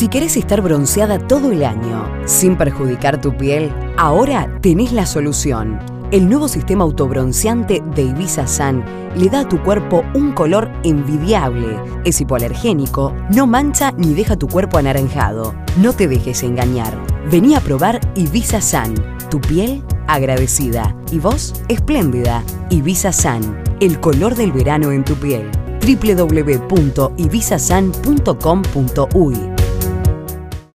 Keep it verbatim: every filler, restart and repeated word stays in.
Si querés estar bronceada todo el año, sin perjudicar tu piel, ahora tenés la solución. El nuevo sistema autobronceante de Ibiza Sun le da a tu cuerpo un color envidiable. Es hipoalergénico, no mancha ni deja tu cuerpo anaranjado. No te dejes engañar. Vení a probar Ibiza Sun. Tu piel agradecida y vos espléndida. Ibiza Sun, el color del verano en tu piel. doble u doble u doble u punto ibiza sun punto com punto uy